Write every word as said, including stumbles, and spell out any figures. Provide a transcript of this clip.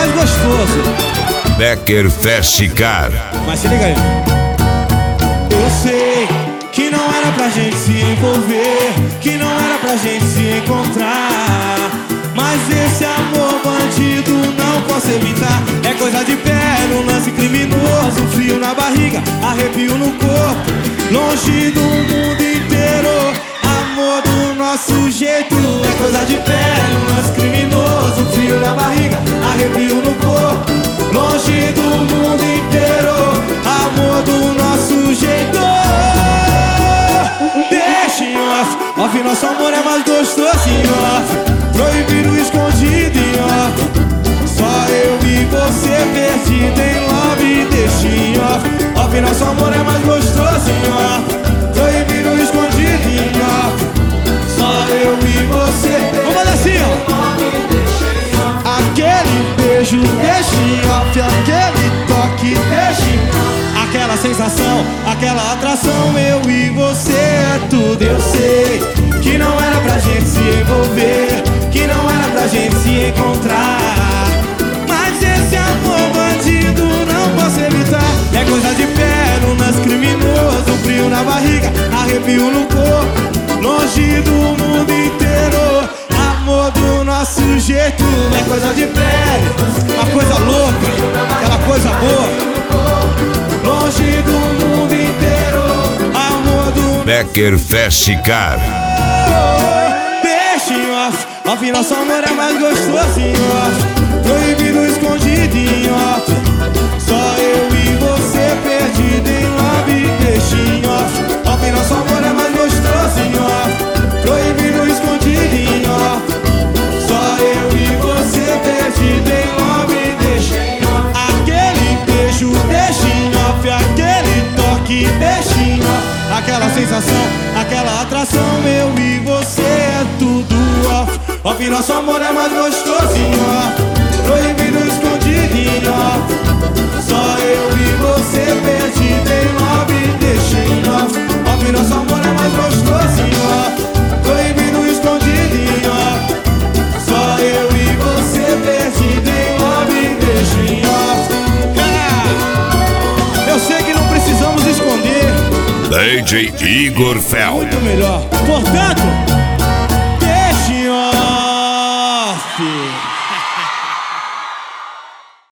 mais gostoso. Becker Fast Car. Mas se liga aí. Eu sei que não era pra gente se envolver, que não era pra gente se encontrar, mas esse amor bandido não posso evitar. É coisa de pé, um lance criminoso, frio na barriga, arrepio no corpo, longe do mundo inteiro. Amor do nosso jeito, é coisa de pé, um lance criminoso, frio na barriga, arrepio no corpo, longe do mundo inteiro. Amor do nosso jeito. Deixa em off, off, nosso amor é mais gostoso em off, proibido, escondido em off, só eu e você perdido em love. Deixa em off, off, nosso amor é mais gostoso em off, proibido, escondido em off, só eu e você. Vamos fazer assim, ó. Aquele beijo, deixa em off, aquele toque, deixa em off, aquela sensação, aquela atração, eu e você é tudo. Eu sei que não era pra gente se envolver, que não era pra gente se encontrar, mas esse amor bandido não posso evitar. É coisa de pé, um lance criminoso, frio na barriga, arrepio no corpo, longe do mundo inteiro. Amor do nosso jeito, é coisa de pé, uma coisa louca, aquela coisa boa, longe do mundo inteiro. Amor do Becker Fast Car. Deixa em off, off, nosso amor é mais gostoso em off, proibido, escondido em off, só eu e você perdido em love. Deixa em off, off, nosso amor é mais gostoso em off, proibido, escondido em off, só eu e você perdido em love. Deixa em off, aquele beijo, deixa em off, aquele toque, deixa em off, aquela sensação, aquela atração, eu e você é tudo off. Off, nosso amor é mais gostoso em off, proibido, escondido em off, só eu e você perdido em love. Deixa em off, off, nosso amor é mais gostoso em off, proibido, escondido em off, só eu e você perdido em love. Deixa em off. Ah, eu sei que não precisamos esconder, D J Igor Fel. muito melhor. Portanto,